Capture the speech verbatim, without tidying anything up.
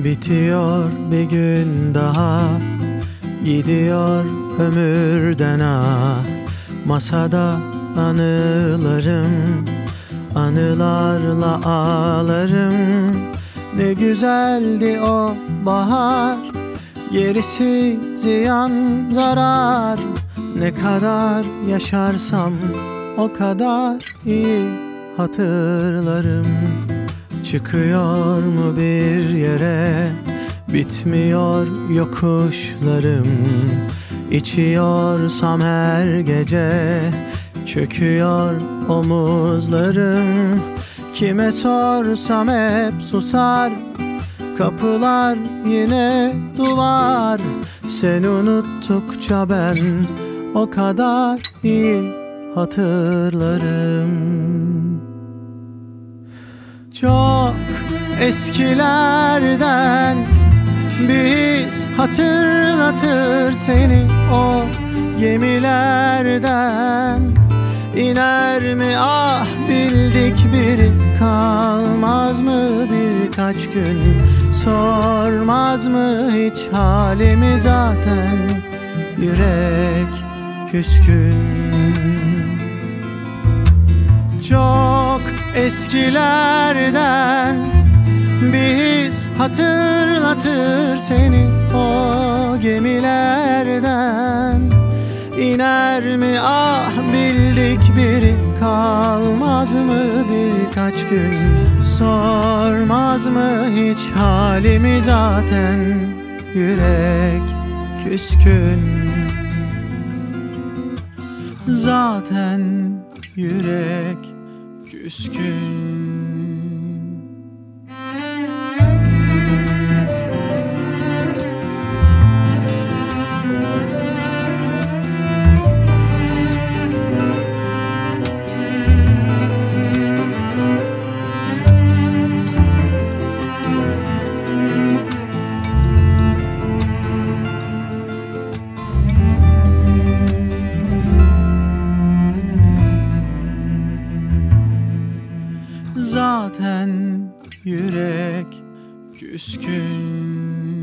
Bitiyor bir gün daha, gidiyor ömürden ah. Masada anılarım, anılarla ağlarım. Ne güzeldi o bahar, gerisi ziyan zarar. Ne kadar yaşarsam o kadar iyi hatırlarım. Çıkıyor mu bir yere, bitmiyor yokuşlarım. İçiyorsam her gece, çöküyor omuzlarım. Kime sorsam hep susar, kapılar yine duvar. Sen unuttukça ben o kadar iyi hatırlarım. Çok eskilerden bir his hatırlatır seni, o gemilerden. İner mi ah bildik biri, kalmaz mı birkaç gün? Sormaz mı hiç halimi, zaten yürek küskün. Çok eskilerden bir his hatırlatır seni, o gemilerden. İner mi ah bildik biri, kalmaz mı birkaç gün? Sormaz mı hiç halimi, zaten yürek küskün. Zaten yürek küskün. Zaten yürek küskün.